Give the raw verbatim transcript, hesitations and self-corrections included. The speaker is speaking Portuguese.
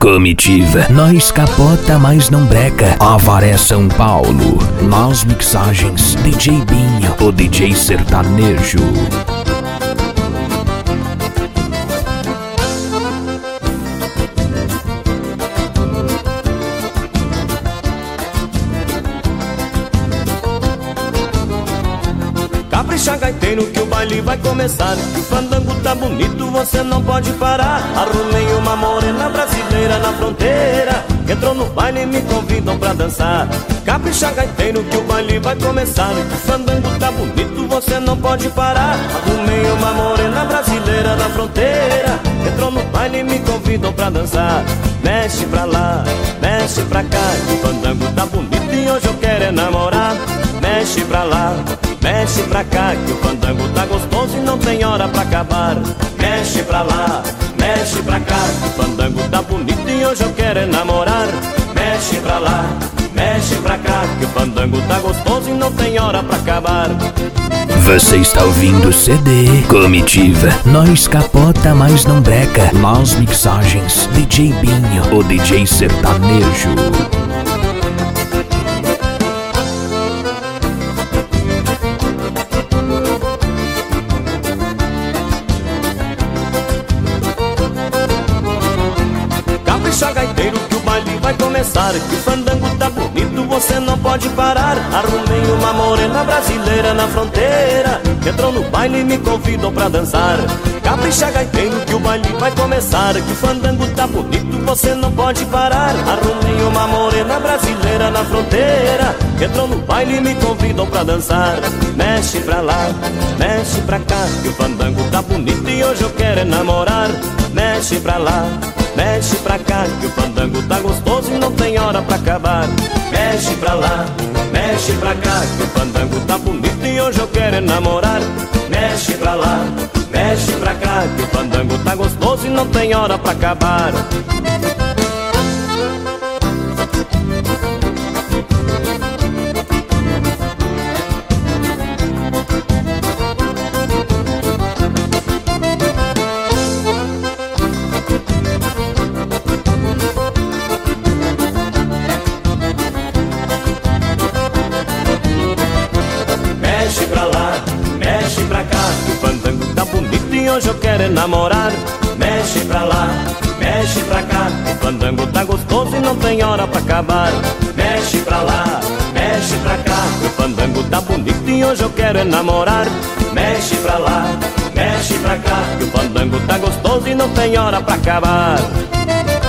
Comitiva, nós capota, mas não breca. Avaré São Paulo, nas mixagens D J Binho, o D J sertanejo. Capricha, gaiteiro, que o baile vai começar. Que o fandango tá bonito, você não pode parar. Arrumei uma morena brasileira na fronteira, que entrou no baile e me convidam pra dançar. Capricha, gaiteiro, que o baile vai começar. Que o fandango tá bonito, você não pode parar. Arrumei uma morena brasileira na fronteira, que entrou no baile e me convidam pra dançar. Mexe pra lá, mexe pra cá, que o fandango tá bonito e hoje eu quero é namorar. Mexe pra lá, mexe pra cá, que o fandango tá gostoso e não tem hora pra acabar. Mexe pra lá, mexe pra cá, que o fandango tá bonito e hoje eu quero é namorar. Mexe pra lá, mexe pra cá, que o fandango tá gostoso e não tem hora pra acabar. Você está ouvindo o C D Comitiva, nós capota, mas não breca. Nas mixagens D J Binho, o D J sertanejo. Capricha, gaiteiro, que o baile vai começar. Que o fandango tá bonito, você não pode parar. Arrumei uma morena brasileira na fronteira, que entrou no baile e me convidou pra dançar. Capricha, gaiteiro, que o baile vai começar. Que o fandango tá bonito, você não pode parar. Arrumei uma morena brasileira na fronteira, que entrou no baile e me convidou pra dançar. Mexe pra lá, mexe pra cá, que o fandango tá bonito e hoje eu quero é namorar. Mexe pra lá, mexe pra cá, que o fandango tá gostoso e não tem hora pra acabar. Mexe pra lá, mexe pra cá, que o fandango tá bonito e hoje eu quero é namorar. Mexe pra lá, mexe pra cá, que o fandango tá gostoso e não tem hora pra acabar. Mexe pra lá, mexe pra cá, que o fandango tá bonito e hoje eu quero é namorar. Mexe pra lá, mexe pra cá, que o fandango tá gostoso e não tem hora pra acabar. Mexe pra lá, mexe pra cá, que o fandango tá bonito e hoje eu quero é namorar. Mexe pra lá, mexe pra cá, que o fandango tá gostoso e não tem hora pra acabar.